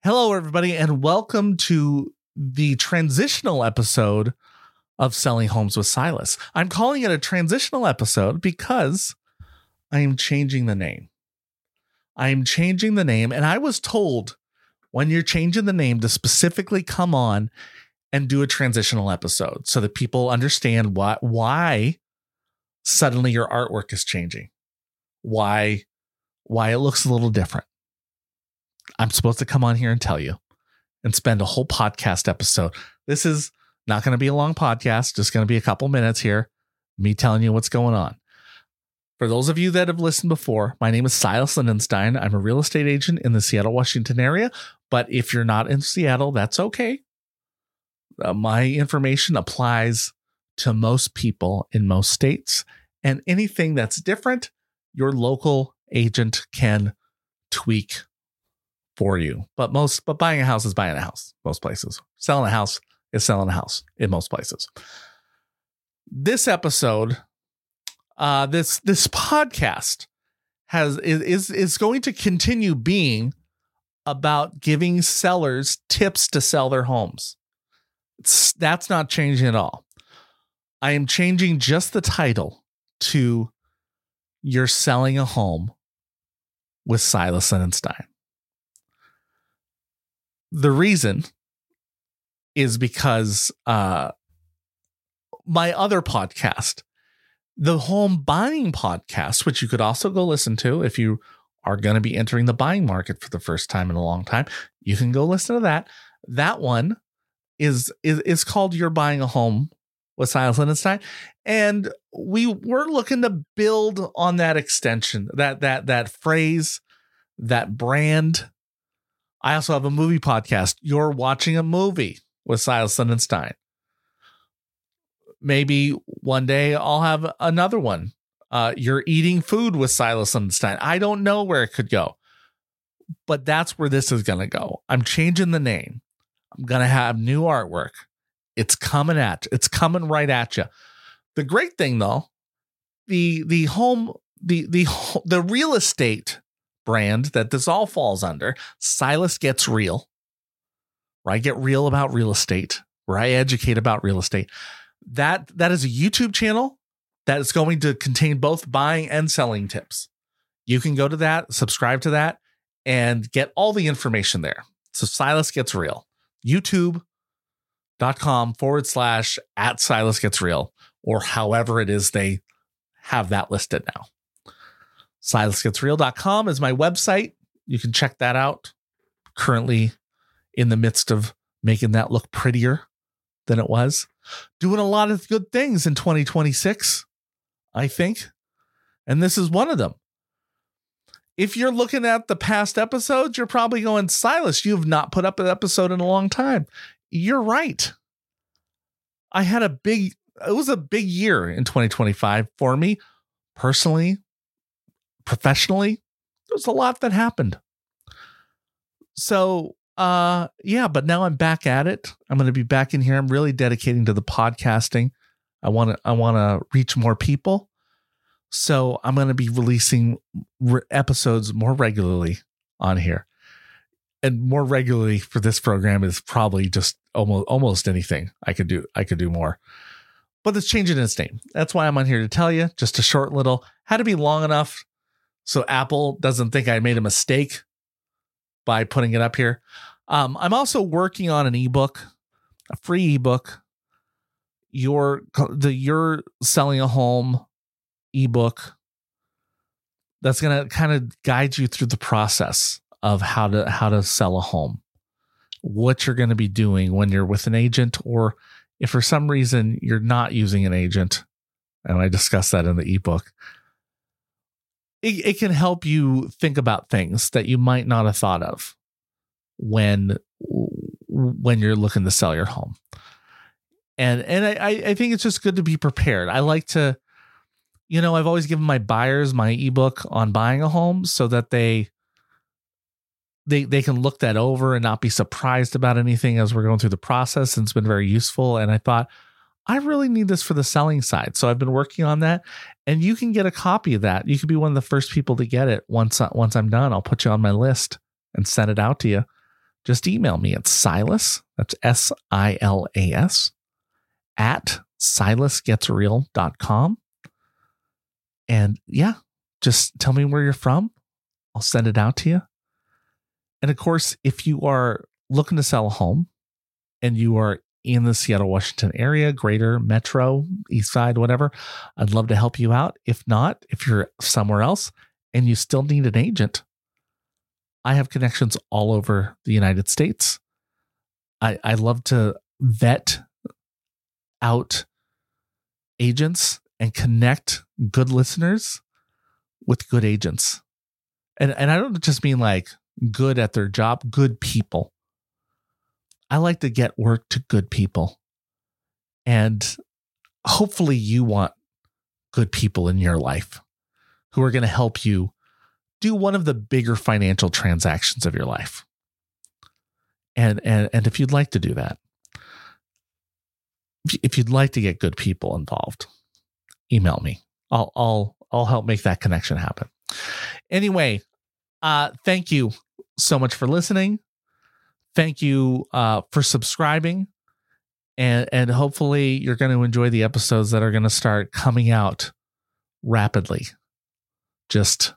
Hello, everybody, and welcome to the transitional episode of Selling Homes with Silas. I'm calling it a transitional episode because I am changing the name. And I was told when you're changing the name to specifically come on and do a transitional episode so that people understand why suddenly your artwork is changing, why it looks a little different. I'm supposed to come on here and tell you and spend a whole podcast episode. This is not going to be a long podcast, just going to be a couple minutes here, me telling you what's going on. For those of you that have listened before, my name is Silas Lindenstein. I'm a real estate agent in the Seattle, Washington area. But if you're not in Seattle, that's okay. My information applies to most people in most states, and anything that's different, your local agent can tweak for you. But buying a house is buying a house most places. Selling a house is selling a house in most places. This episode, this podcast is going to continue being about giving sellers tips to sell their homes. That's not changing at all. I am changing just the title to You're Selling a Home with Silas Lindenstein. The reason is because my other podcast, the Home Buying Podcast, which you could also go listen to if you are going to be entering the buying market for the first time in a long time, you can go listen to that. That one is called You're Buying a Home with Silas Lindenstein. And we're looking to build on that extension, that phrase, that brand. I also have a movie podcast. You're Watching a Movie with Silas Lindenstein. Maybe one day I'll have another one. You're Eating Food with Silas Lindenstein. I don't know where it could go, but that's where this is going to go. I'm changing the name. I'm going to have new artwork. It's coming right at you. The great thing though, the real estate brand that this all falls under, Silas Gets Real, where I get real about real estate, where I educate about real estate. That is a YouTube channel that is going to contain both buying and selling tips. You can go to that, subscribe to that, and get all the information there. So Silas Gets Real, youtube.com/@SilasGetsReal, or however it is they have that listed now. SilasGetsReal.com is my website. You can check that out. Currently in the midst of making that look prettier than it was. Doing a lot of good things in 2026, I think. And this is one of them. If you're looking at the past episodes, you're probably going, Silas, you have not put up an episode in a long time. You're right. It was a big year in 2025 for me personally. Professionally, there's a lot that happened. So, but now I'm back at it. I'm going to be back in here. I'm really dedicating to the podcasting. I want to reach more people. So I'm going to be releasing episodes more regularly on here. And more regularly for this program is probably just almost anything I could do. I could do more. But it's changing its name. That's why I'm on here to tell you. Just a short little, had to be long enough so Apple doesn't think I made a mistake by putting it up here. I'm also working on an ebook, a free ebook. You're Selling a Home ebook that's going to kind of guide you through the process of how to sell a home, what you're going to be doing when you're with an agent, or if for some reason you're not using an agent. And I discuss that in the ebook. It can help you think about things that you might not have thought of when you're looking to sell your home. And I think it's just good to be prepared. I like to, I've always given my buyers my ebook on buying a home so that they can look that over and not be surprised about anything as we're going through the process. And it's been very useful. And I thought, I really need this for the selling side. So I've been working on that, and you can get a copy of that. You could be one of the first people to get it once I'm done. I'll put you on my list and send it out to you just email me at Silas, that's SILAS, at silasgetsreal.com. And yeah, just tell me where you're from. I'll send it out to you. And of course, if you are looking to sell a home and you are in the Seattle, Washington area, greater metro, east side, whatever, I'd love to help you out. If not, if you're somewhere else and you still need an agent, I have connections all over the United States. I love to vet out agents and connect good listeners with good agents. And I don't just mean like good at their job, good people. I like to get work to good people. And hopefully you want good people in your life who are going to help you do one of the bigger financial transactions of your life. And if you'd like to do that, if you'd like to get good people involved, email me. I'll help make that connection happen. Anyway, thank you so much for listening. Thank you for subscribing. And hopefully you're going to enjoy the episodes that are going to start coming out rapidly. Just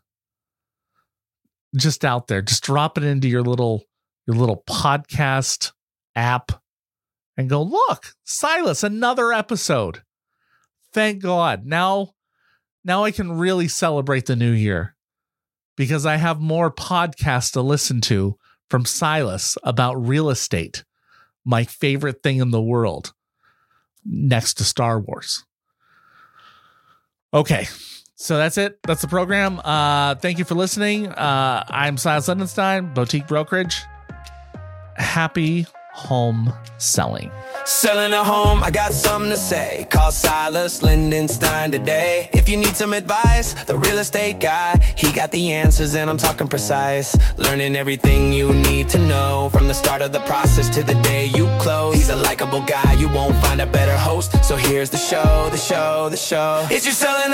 out there. Just drop it into your little podcast app and go, look, Silas, another episode. Thank God. Now I can really celebrate the new year because I have more podcasts to listen to from Silas about real estate, my favorite thing in the world, next to Star Wars. Okay, so that's it. That's the program. Thank you for listening. I'm Silas Lindenstein, Boutique Brokerage. Happy home selling. Selling a home, I got something to say. Call Silas Lindenstein today. If you need some advice, the real estate guy, he got the answers and I'm talking precise. Learning everything you need to know from the start of the process to the day you close. He's a likable guy, you won't find a better host. So here's the show. If you're selling a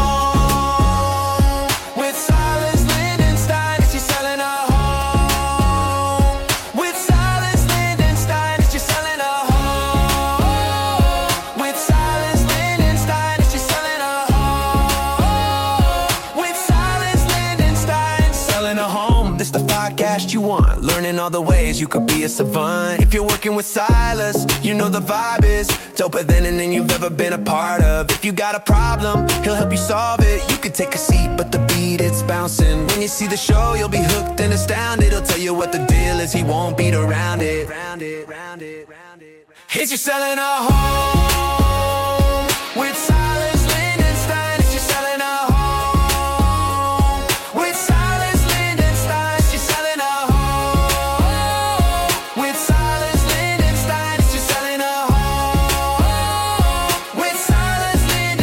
home with Silas Lindenstein, if you're selling a home with Silas Lindenstein, if you're selling a home with Silas Lindenstein, if you're selling a home with Silas Lindenstein. Selling a home, this the podcast you want. Learning all the ways you could be a savant. If you're working with Silas, you know the vibe is doper than anything you've ever been a part of. If you got a problem, he'll help you solve it. You can take a seat, but the beat, it's bouncing. When you see the show, you'll be hooked and astounded. He'll tell you what the deal is, he won't beat around it. If you're selling a home with Silas Lindenstein, if you're selling a home with Silas Lindenstein, if you're selling a home with Silas Lindenstein, if you're selling a home with Silas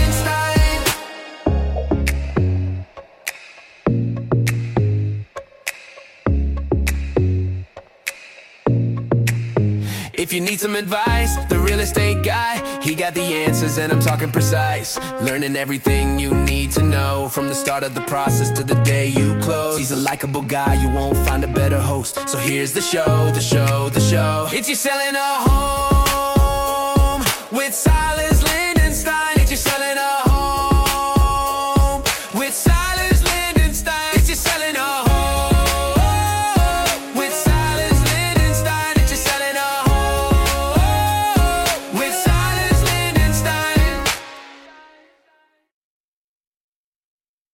Lindenstein. If you need some advice, the real estate guy, he got the answers and I'm talking precise. Learning everything you need to know from the start of the process to the day you close. He's a likable guy, you won't find a better host. So here's the show. If you're selling a home with Silas